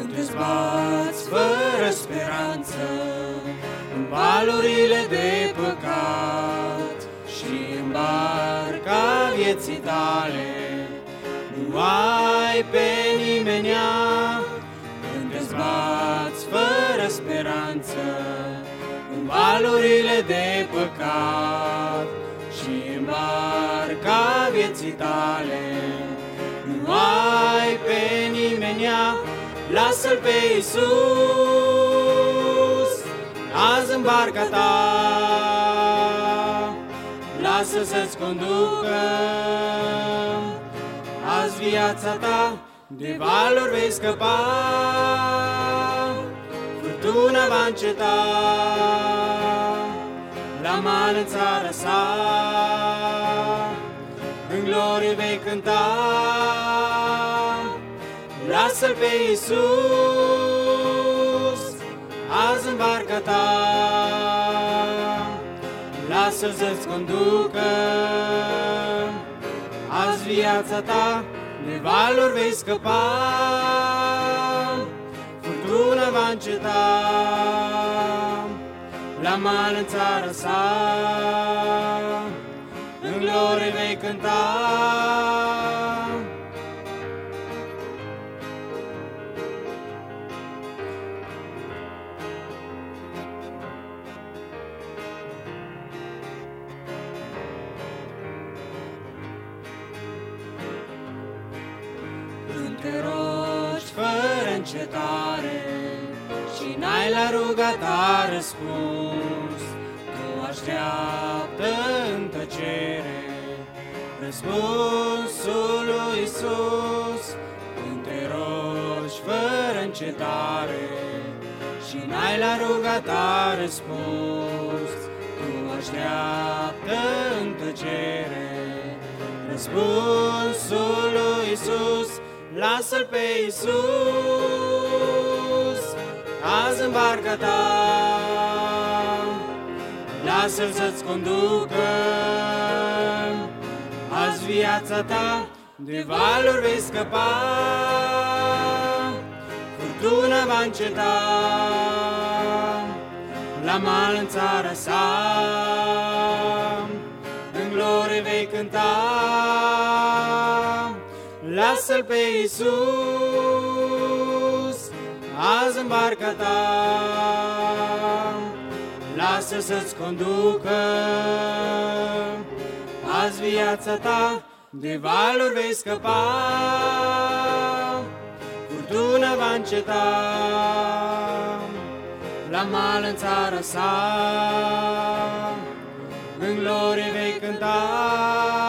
Când te zbați fără speranță în valurile de păcat și în barca vieții tale nu ai pe nimenea. Când te zbați fără speranță în valurile de păcat și în barca vieții tale nu ai pe nimenea, lasă-L pe Iisus azi în barca ta, lasă să-ți conducă azi viața ta. De valuri vei scăpa, furtuna va înceta, la mal în țara sa, în glorie vei cânta. Lasă-L pe Iisus azi în barca ta, lasă-L să-ți conducă azi viața ta. De valuri vei scăpa, furtuna va înceta, la mal în țara sa, în glorie vei cânta. Când te rogi fără încetare și n-ai la ruga ta răspuns, tu așteaptă în tăcere răspunsul lui Iisus. Când te rogi fără încetare și n-ai la ruga ta răspuns, tu așteaptă în tăcere răspunsul lui Iisus. Lasă-L pe Iisus azi în barca ta, lasă-L să-ți conducă azi viața ta. De valuri vei scăpa, furtuna va înceta, la mal în țara sa, în glorie vei cânta. Lasă-L pe Iisus azi în barca ta, lasă să-ți conducă azi viața ta. De valuri vei scăpa, furtuna va înceta, la mal în țara sa, în glorie vei cânta.